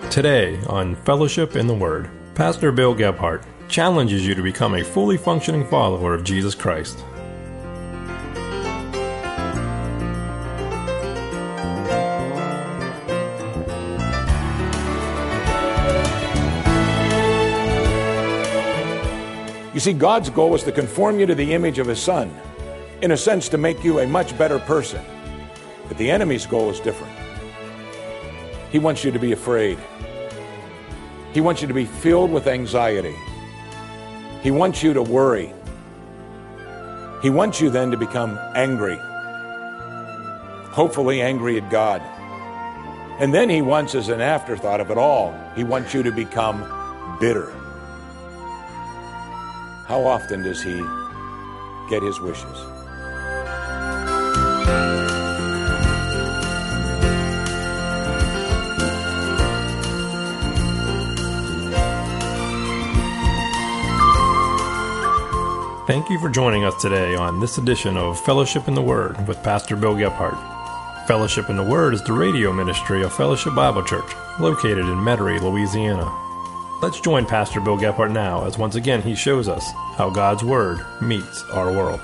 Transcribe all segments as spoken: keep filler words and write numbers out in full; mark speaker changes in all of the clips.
Speaker 1: Today on Fellowship in the Word, Pastor Bill Gebhardt challenges you to become a fully functioning follower of Jesus Christ.
Speaker 2: You see, God's goal is to conform you to the image of His Son, in a sense to make you a much better person. But the enemy's goal is different. He wants you to be afraid. He wants you to be filled with anxiety. He wants you to worry. He wants you then to become angry. Hopefully angry at God. And then he wants, as an afterthought of it all, he wants you to become bitter. How often does he get his wishes?
Speaker 1: Thank you for joining us today on this edition of Fellowship in the Word with Pastor Bill Gebhardt. Fellowship in the Word is the radio ministry of Fellowship Bible Church, located in Metairie, Louisiana. Let's join Pastor Bill Gebhardt now as once again he shows us how God's Word meets our world.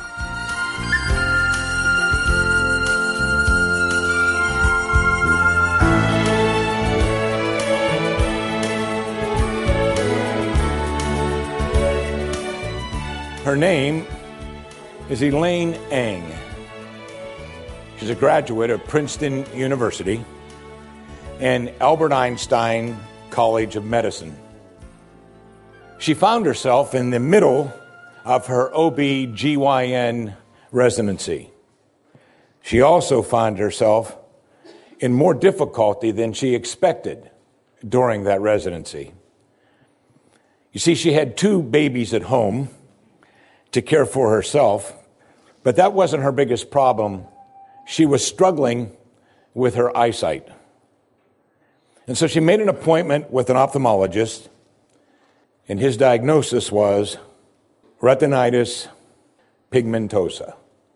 Speaker 2: Her name is Elaine Eng. She's a graduate of Princeton University and Albert Einstein College of Medicine. She found herself in the middle of her O B G Y N residency. She also found herself in more difficulty than she expected during that residency. You see, she had two babies at home to care for herself, but that wasn't her biggest problem. She was struggling with her eyesight. And so she made an appointment with an ophthalmologist, and his diagnosis was retinitis pigmentosa.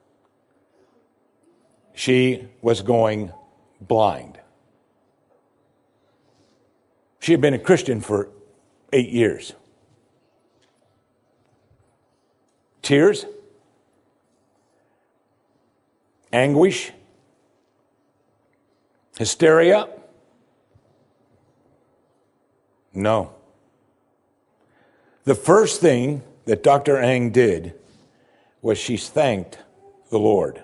Speaker 2: She was going blind. She had been a Christian for eight years. Tears, anguish, hysteria? No. The first thing that Doctor Eng did was she thanked the Lord.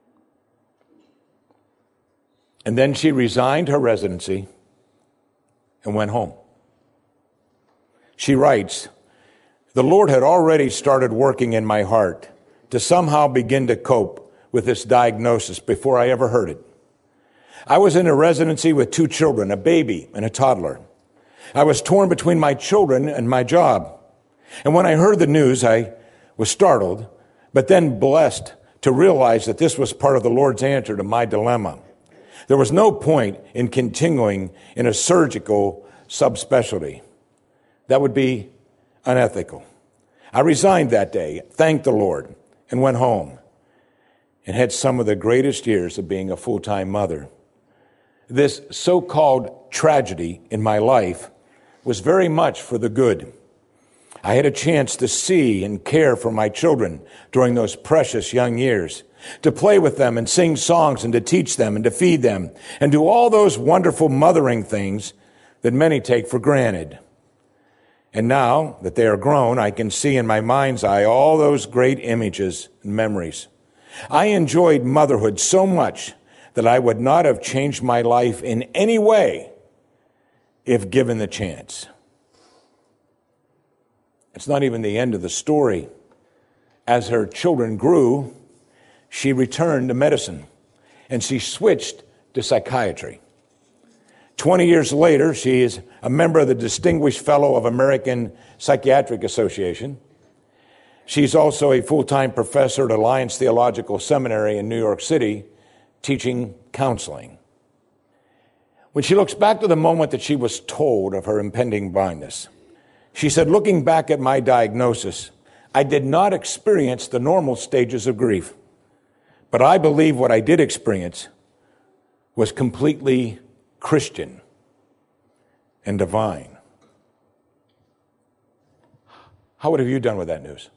Speaker 2: And then she resigned her residency and went home. She writes, "The Lord had already started working in my heart to somehow begin to cope with this diagnosis before I ever heard it. I was in a residency with two children, a baby and a toddler. I was torn between my children and my job. And when I heard the news, I was startled, but then blessed to realize that this was part of the Lord's answer to my dilemma. There was no point in continuing in a surgical subspecialty. That would be unethical. I resigned that day, thanked the Lord, and went home and had some of the greatest years of being a full-time mother. This so-called tragedy in my life was very much for the good. I had a chance to see and care for my children during those precious young years, to play with them and sing songs and to teach them and to feed them and do all those wonderful mothering things that many take for granted. And now that they are grown, I can see in my mind's eye all those great images and memories. I enjoyed motherhood so much that I would not have changed my life in any way if given the chance." It's not even the end of the story. As her children grew, she returned to medicine, and she switched to psychiatry. Twenty years later, she is a member of the Distinguished Fellow of American Psychiatric Association. She's also a full-time professor at Alliance Theological Seminary in New York City, teaching counseling. When she looks back to the moment that she was told of her impending blindness, she said, "Looking back at my diagnosis, I did not experience the normal stages of grief, but I believe what I did experience was completely Christian. and divine. How would have you done with that news?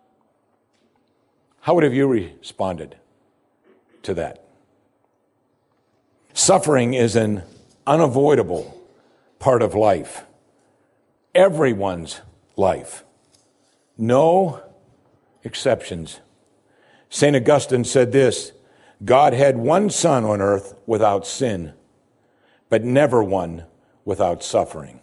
Speaker 2: How would have you responded to that? Suffering is an unavoidable part of life. Everyone's life. No exceptions. Saint Augustine said this, God had one son on earth without sin, but never one without suffering.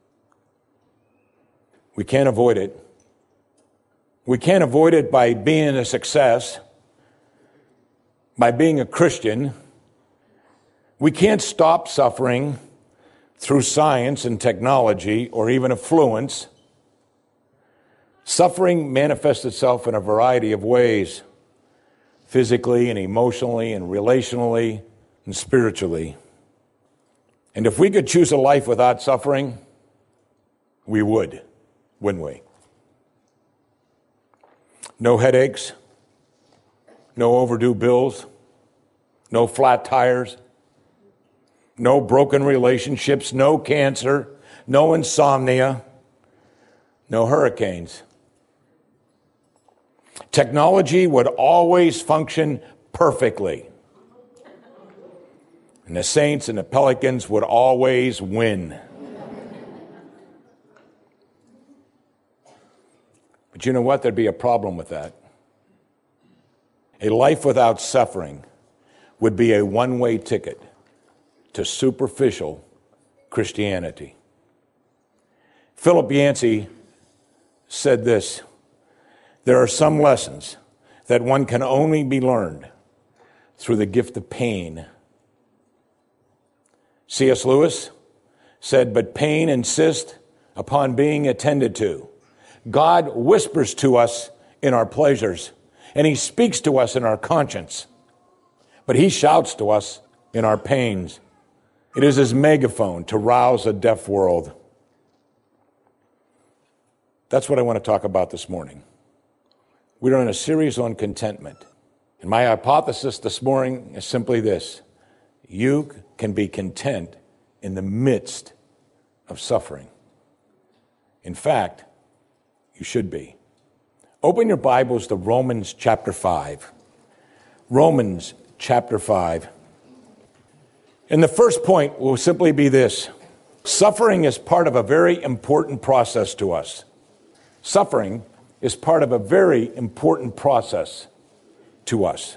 Speaker 2: We can't avoid it. We can't avoid it by being a success, by being a Christian. We can't stop suffering through science and technology or even affluence. Suffering manifests itself in a variety of ways, physically and emotionally and relationally and spiritually. And if we could choose a life without suffering, we would, wouldn't we? No headaches, no overdue bills, no flat tires, no broken relationships, no cancer, no insomnia, no hurricanes. Technology would always function perfectly. And the Saints and the Pelicans would always win. But you know what? There'd be a problem with that. A life without suffering would be a one-way ticket to superficial Christianity. Philip Yancey said this, there are some lessons that one can only be learned through the gift of pain. C S Lewis said, but pain insists upon being attended to. God whispers to us in our pleasures, and he speaks to us in our conscience, but he shouts to us in our pains. It is his megaphone to rouse a deaf world. That's what I want to talk about this morning. We're in a series on contentment. And my hypothesis this morning is simply this. You can be content in the midst of suffering. In fact, you should be. Open your Bibles to Romans chapter five. Romans chapter five. And the first point will simply be this. Suffering is part of a very important process to us. Suffering is part of a very important process to us.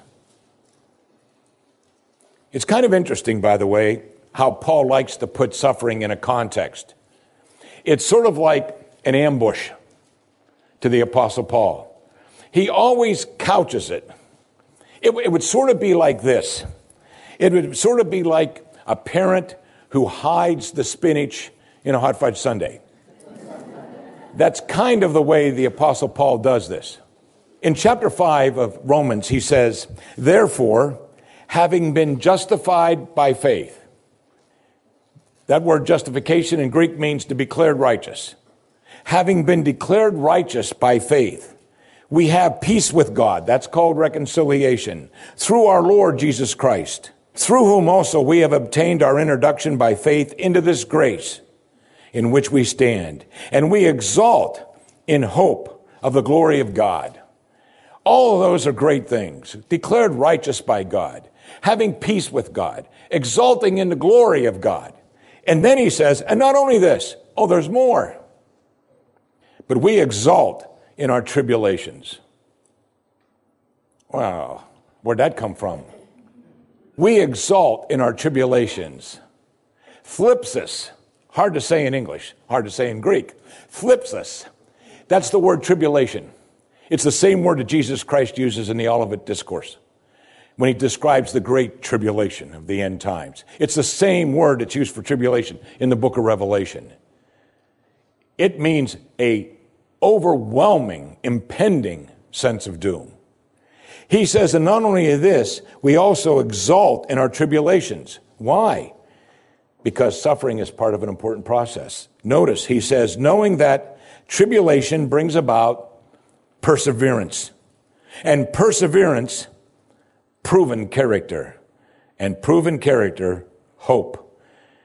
Speaker 2: It's kind of interesting, by the way, how Paul likes to put suffering in a context. It's sort of like an ambush to the Apostle Paul. He always couches it. It, it would sort of be like this. It would sort of be like a parent who hides the spinach in a hot fudge sundae. That's kind of the way the Apostle Paul does this. In chapter five of Romans, he says, therefore, having been justified by faith. That word justification in Greek means to be declared righteous. Having been declared righteous by faith, we have peace with God. That's called reconciliation. Through our Lord Jesus Christ, through whom also we have obtained our introduction by faith into this grace in which we stand, and we exalt in hope of the glory of God. All of those are great things. Declared righteous by God, having peace with God, exalting in the glory of God. And then he says, and not only this, oh, there's more. But we exalt in our tribulations. Wow, where'd that come from? We exalt in our tribulations. Thlipsis. Hard to say in English, hard to say in Greek. Thlipsis. That's the word tribulation. It's the same word that Jesus Christ uses in the Olivet Discourse when he describes the great tribulation of the end times. It's the same word that's used for tribulation in the book of Revelation. It means a overwhelming, impending sense of doom. He says, and not only this, we also exalt in our tribulations. Why? Because suffering is part of an important process. Notice, he says, knowing that tribulation brings about perseverance, and perseverance, proven character, and proven character, hope.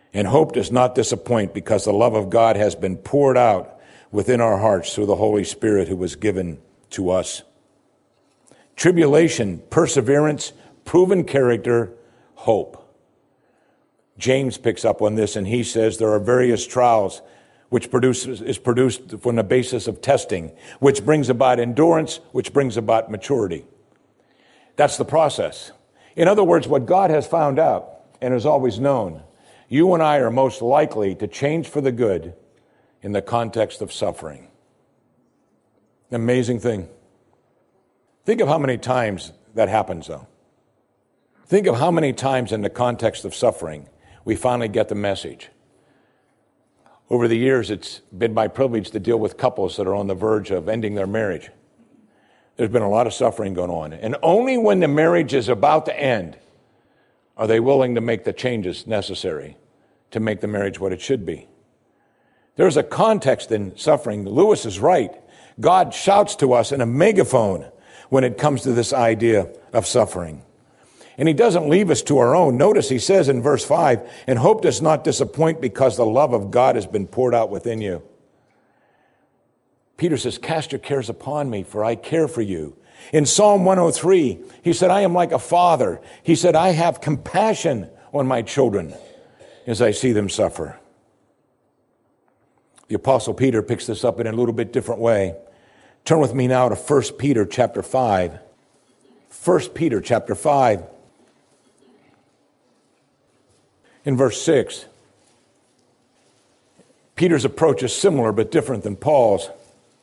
Speaker 2: And hope does not disappoint because the love of God has been poured out within our hearts through the Holy Spirit who was given to us. Tribulation, perseverance, proven character, hope. James picks up on this and he says there are various trials which produces, is produced from the basis of testing, which brings about endurance, which brings about maturity. That's the process. In other words, what God has found out and has always known, you and I are most likely to change for the good in the context of suffering. Amazing thing. Think of how many times that happens, though. Think of how many times in the context of suffering we finally get the message. Over the years, it's been my privilege to deal with couples that are on the verge of ending their marriage. There's been a lot of suffering going on. And only when the marriage is about to end are they willing to make the changes necessary to make the marriage what it should be. There's a context in suffering. Lewis is right. God shouts to us in a megaphone when it comes to this idea of suffering. And he doesn't leave us to our own. Notice he says in verse five, and hope does not disappoint because the love of God has been poured out within you. Peter says, cast your cares upon me, for I care for you. In Psalm one oh three, he said, I am like a father. He said, I have compassion on my children as I see them suffer. The Apostle Peter picks this up in a little bit different way. Turn with me now to First Peter chapter five. First Peter chapter five. In verse six, Peter's approach is similar but different than Paul's.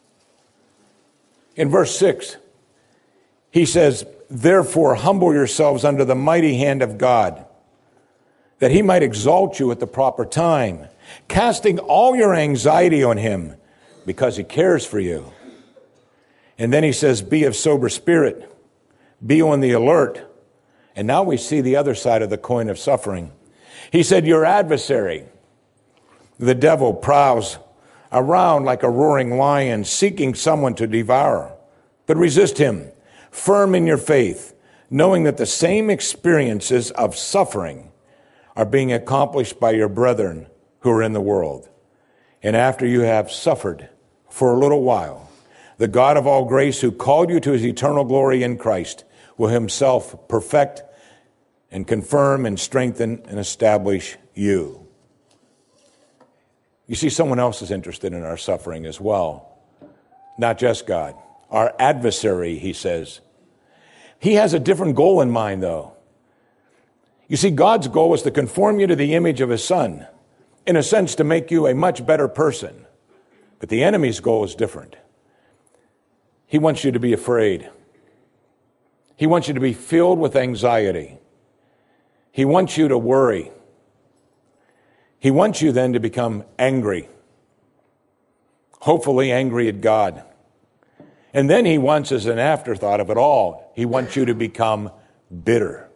Speaker 2: In verse six, he says, therefore humble yourselves under the mighty hand of God, that he might exalt you at the proper time, casting all your anxiety on him because he cares for you. And then he says, be of sober spirit, be on the alert. And now we see the other side of the coin of suffering. He said, your adversary, the devil, prowls around like a roaring lion, seeking someone to devour. But resist him, firm in your faith, knowing that the same experiences of suffering are being accomplished by your brethren who are in the world. And after you have suffered for a little while, the God of all grace who called you to his eternal glory in Christ will himself perfect and confirm and strengthen and establish you. You see, someone else is interested in our suffering as well. Not just God. Our adversary, he says. He has a different goal in mind, though. You see, God's goal is to conform you to the image of his Son. In a sense, to make you a much better person. But the enemy's goal is different. He wants you to be afraid. He wants you to be filled with anxiety. He wants you to worry. He wants you then to become angry. Hopefully angry at God. And then he wants, as an afterthought of it all, he wants you to become bitter.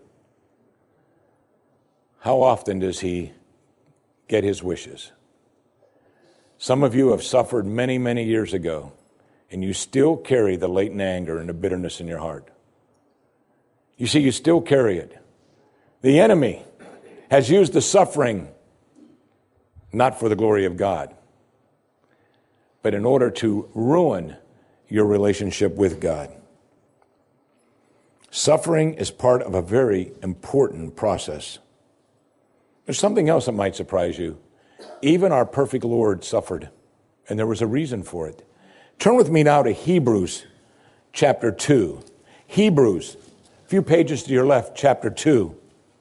Speaker 2: How often does he get his wishes? Some of you have suffered many, many years ago, and you still carry the latent anger and the bitterness in your heart. You see, you still carry it. The enemy has used the suffering not for the glory of God, but in order to ruin your relationship with God. Suffering is part of a very important process. There's something else that might surprise you. Even our perfect Lord suffered, and there was a reason for it. Turn with me now to Hebrews chapter two. Hebrews, a few pages to your left, chapter two.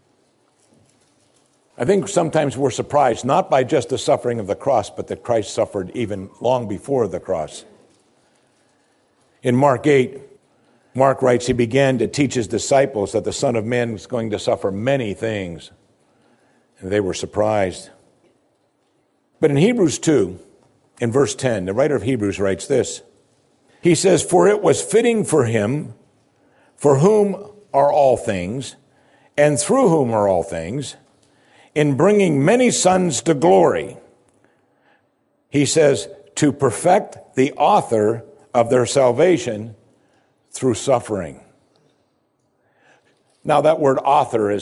Speaker 2: I think sometimes we're surprised, not by just the suffering of the cross, but that Christ suffered even long before the cross. In Mark eight, Mark writes, he began to teach his disciples that the Son of Man was going to suffer many things. And they were surprised. But in Hebrews two, in verse ten, the writer of Hebrews writes this. He says, for it was fitting for him, for whom are all things, and through whom are all things, in bringing many sons to glory, he says, to perfect the author of their salvation through suffering. Now that word author is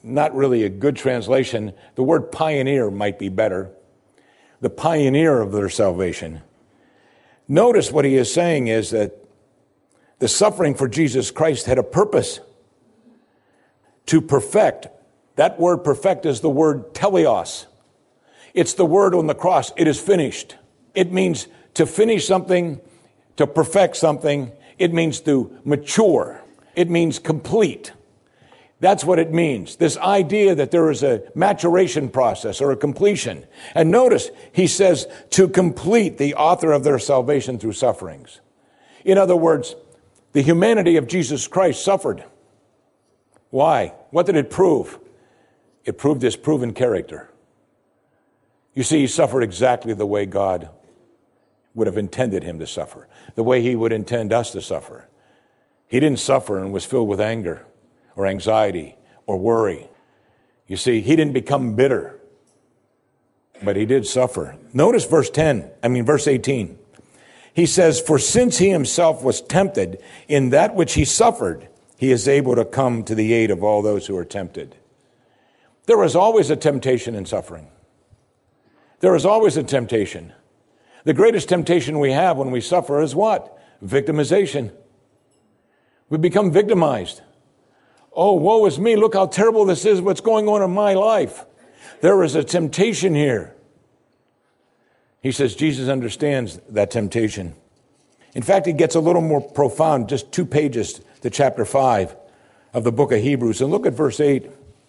Speaker 2: not really a good translation. The word pioneer might be better. The pioneer of their salvation. Notice what he is saying is that the suffering for Jesus Christ had a purpose. To perfect. That word perfect is the word teleos. It's the word on the cross. It is finished. It means to finish something, to perfect something. It means to mature. It means complete. That's what it means. This idea that there is a maturation process or a completion. And notice, he says, to complete the author of their salvation through sufferings. In other words, the humanity of Jesus Christ suffered. Why? What did it prove? It proved his proven character. You see, he suffered exactly the way God would have intended him to suffer, the way he would intend us to suffer. He didn't suffer and was filled with anger or anxiety or worry. You see, he didn't become bitter, but he did suffer. Notice verse ten, I mean verse eighteen. He says, for since he himself was tempted in that which he suffered, he is able to come to the aid of all those who are tempted. There is always a temptation in suffering. There is always a temptation. The greatest temptation we have when we suffer is what? Victimization. We become victimized. Oh, woe is me. Look how terrible this is. What's going on in my life? There is a temptation here. He says Jesus understands that temptation. In fact, it gets a little more profound, just two pages to chapter five of the book of Hebrews. And look at verse eight.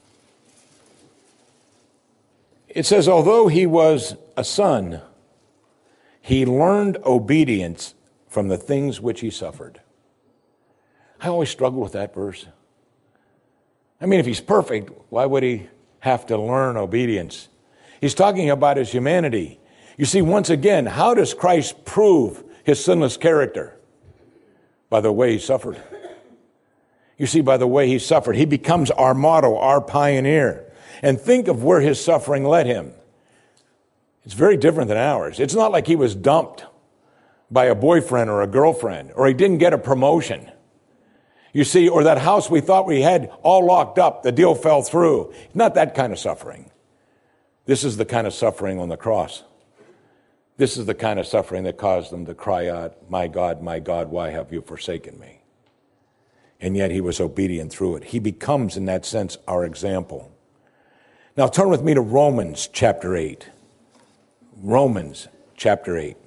Speaker 2: It says, although he was a son, he learned obedience from the things which he suffered. I always struggle with that verse. I mean, if he's perfect, why would he have to learn obedience? He's talking about his humanity. You see, once again, how does Christ prove his sinless character? By the way he suffered. You see, by the way he suffered, he becomes our model, our pioneer. And think of where his suffering led him. It's very different than ours. It's not like he was dumped by a boyfriend or a girlfriend, or he didn't get a promotion. You see, or that house we thought we had all locked up, the deal fell through. Not that kind of suffering. This is the kind of suffering on the cross. This is the kind of suffering that caused them to cry out, my God, my God, why have you forsaken me? And yet he was obedient through it. He becomes, in that sense, our example. Now turn with me to Romans chapter eight. Romans chapter eight.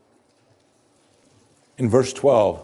Speaker 2: In verse twelve,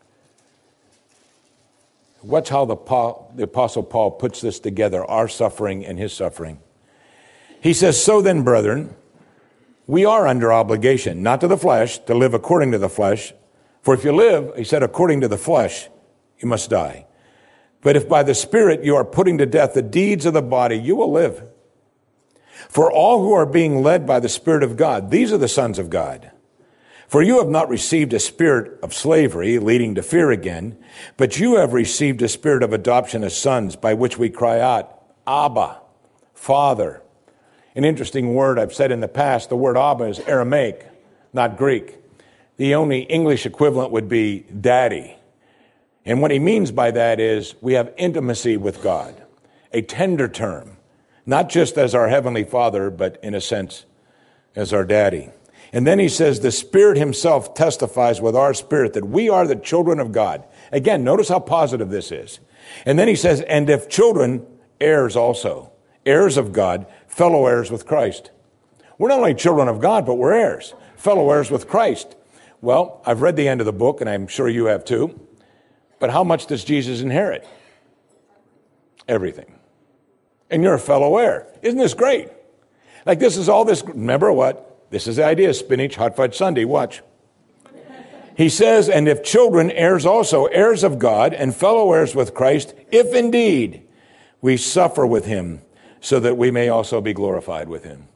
Speaker 2: watch how the, Paul, the Apostle Paul puts this together, our suffering and his suffering. He says, so then, brethren, we are under obligation, not to the flesh, to live according to the flesh. For if you live, he said, according to the flesh, you must die. But if by the Spirit you are putting to death the deeds of the body, you will live. For all who are being led by the Spirit of God, these are the sons of God. For you have not received a spirit of slavery, leading to fear again, but you have received a spirit of adoption as sons, by which we cry out, Abba, Father. An interesting word I've said in the past, the word Abba is Aramaic, not Greek. The only English equivalent would be daddy. And what he means by that is we have intimacy with God, a tender term. Not just as our Heavenly Father, but in a sense, as our daddy. And then he says, the Spirit himself testifies with our spirit that we are the children of God. Again, notice how positive this is. And then he says, and if children, heirs also, heirs of God, fellow heirs with Christ. We're not only children of God, but we're heirs, fellow heirs with Christ. Well, I've read the end of the book, and I'm sure you have too. But how much does Jesus inherit? Everything. And you're a fellow heir. Isn't this great? Like this is all this, remember what? This is the idea, spinach, hot fudge sundae, watch. He says, and if children, heirs also, heirs of God, and fellow heirs with Christ, if indeed we suffer with him, so that we may also be glorified with him.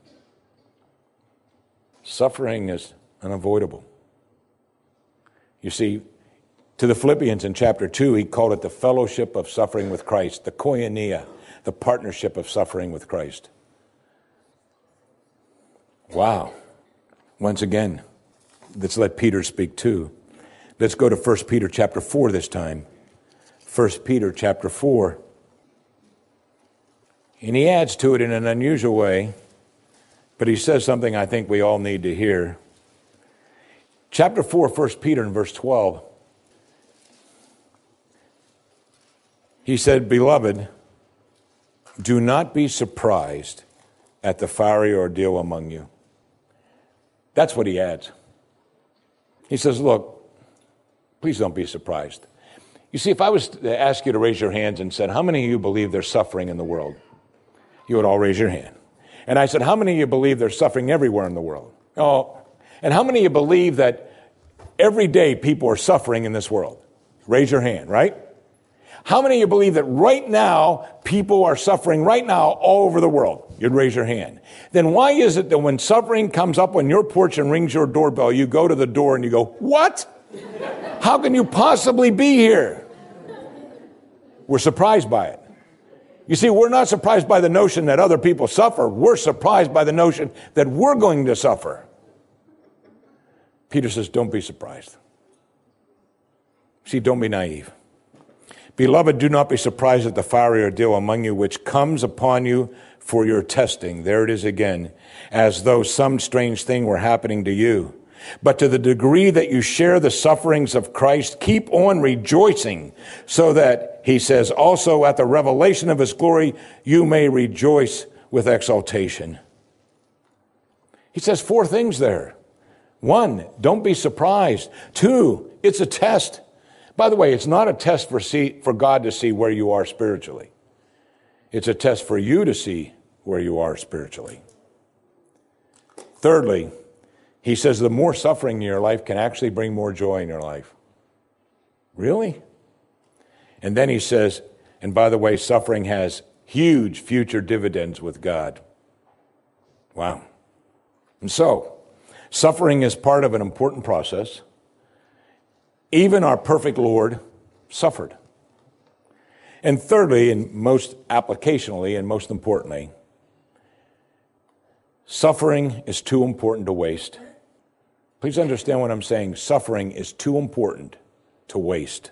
Speaker 2: Suffering is unavoidable. You see, to the Philippians in chapter two, he called it the fellowship of suffering with Christ, the koinonia, the partnership of suffering with Christ. Wow. Once again, let's let Peter speak too. Let's go to First Peter chapter four this time. First Peter chapter four. And he adds to it in an unusual way, but he says something I think we all need to hear. Chapter four, First Peter in verse twelve. He said, "Beloved, do not be surprised at the fiery ordeal among you." That's what he adds. He says, look, please don't be surprised. You see, if I was to ask you to raise your hands and said, how many of you believe there's suffering in the world? You would all raise your hand. And I said, how many of you believe there's suffering everywhere in the world? Oh, and how many of you believe that every day people are suffering in this world? Raise your hand, right? How many of you believe that right now people are suffering right now all over the world? You'd raise your hand. Then why is it that when suffering comes up on your porch and rings your doorbell, you go to the door and you go, what? How can you possibly be here? We're surprised by it. You see, we're not surprised by the notion that other people suffer. We're surprised by the notion that we're going to suffer. Peter says, don't be surprised. See, don't be naive. Beloved, do not be surprised at the fiery ordeal among you, which comes upon you for your testing. There it is again, as though some strange thing were happening to you. But to the degree that you share the sufferings of Christ, keep on rejoicing, so that, he says, also at the revelation of his glory, you may rejoice with exultation. He says four things there. One, don't be surprised. Two, it's a test. By the way, it's not a test for see, for God to see where you are spiritually. It's a test for you to see where you are spiritually. Thirdly, he says the more suffering in your life can actually bring more joy in your life. Really? And then he says, and by the way, suffering has huge future dividends with God. Wow. And so, suffering is part of an important process. Even our perfect Lord suffered. And thirdly, and most applicationally and most importantly, suffering is too important to waste. Please understand what I'm saying. Suffering is too important to waste.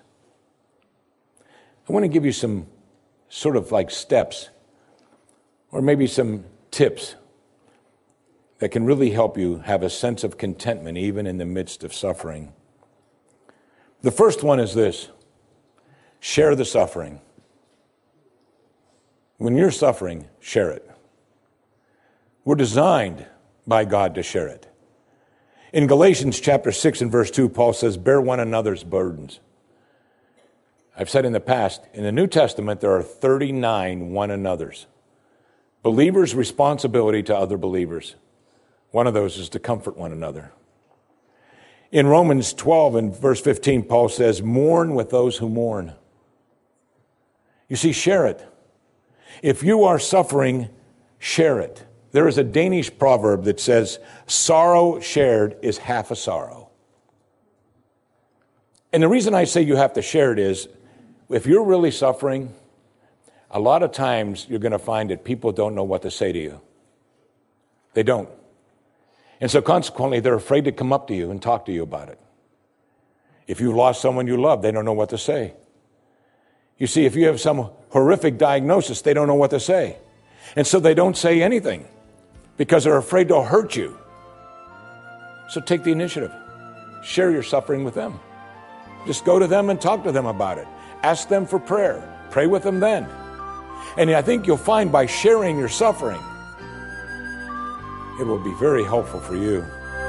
Speaker 2: I want to give you some sort of like steps or maybe some tips that can really help you have a sense of contentment even in the midst of suffering. The first one is this: share the suffering. When you're suffering, share it. We're designed by God to share it. In Galatians chapter six and verse two, Paul says, bear one another's burdens. I've said in the past, in the New Testament, there are thirty-nine one another's. Believers' responsibility to other believers. One of those is to comfort one another. In Romans twelve and verse fifteen, Paul says, mourn with those who mourn. You see, share it. If you are suffering, share it. There is a Danish proverb that says, sorrow shared is half a sorrow. And the reason I say you have to share it is, if you're really suffering, a lot of times you're going to find that people don't know what to say to you. They don't. And so consequently, they're afraid to come up to you and talk to you about it. If you've lost someone you love, they don't know what to say. You see, if you have some horrific diagnosis, they don't know what to say. And so they don't say anything because they're afraid to hurt you. So take the initiative. Share your suffering with them. Just go to them and talk to them about it. Ask them for prayer. Pray with them then. And I think you'll find by sharing your suffering, it will be very helpful for you.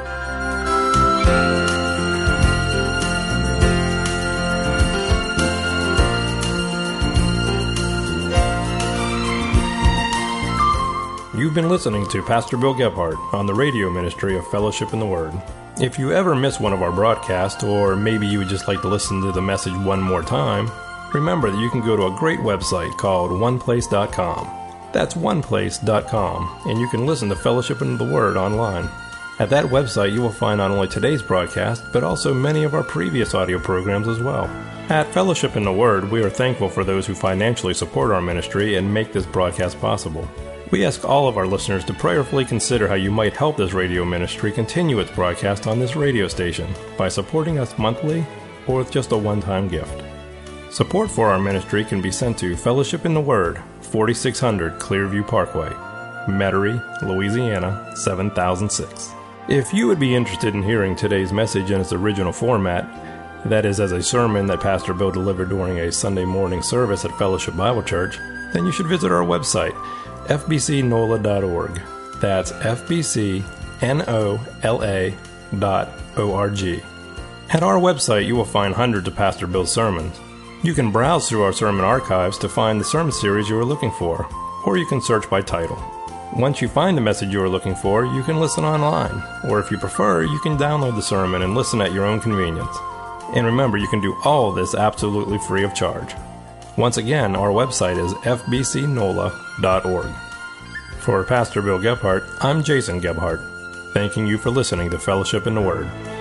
Speaker 1: You've been listening to Pastor Bill Gebhardt on the radio ministry of Fellowship in the Word. If you ever miss one of our broadcasts, or maybe you would just like to listen to the message one more time, remember that you can go to a great website called one place dot com. That's one place dot com, and you can listen to Fellowship in the Word online. At that website, you will find not only today's broadcast, but also many of our previous audio programs as well. At Fellowship in the Word, we are thankful for those who financially support our ministry and make this broadcast possible. We ask all of our listeners to prayerfully consider how you might help this radio ministry continue its broadcast on this radio station by supporting us monthly or with just a one-time gift. Support for our ministry can be sent to Fellowship in the Word, forty-six hundred Clearview Parkway, Metairie, Louisiana, seven thousand six. If you would be interested in hearing today's message in its original format, that is as a sermon that Pastor Bill delivered during a Sunday morning service at Fellowship Bible Church, then you should visit our website, f b c nola dot org. That's f b c nola dot org. At our website, you will find hundreds of Pastor Bill's sermons. You can browse through our sermon archives to find the sermon series you are looking for, or you can search by title. Once you find the message you are looking for, you can listen online, or if you prefer, you can download the sermon and listen at your own convenience. And remember, you can do all of this absolutely free of charge. Once again, our website is f b c nola dot org. For Pastor Bill Gebhardt, I'm Jason Gebhardt, thanking you for listening to Fellowship in the Word.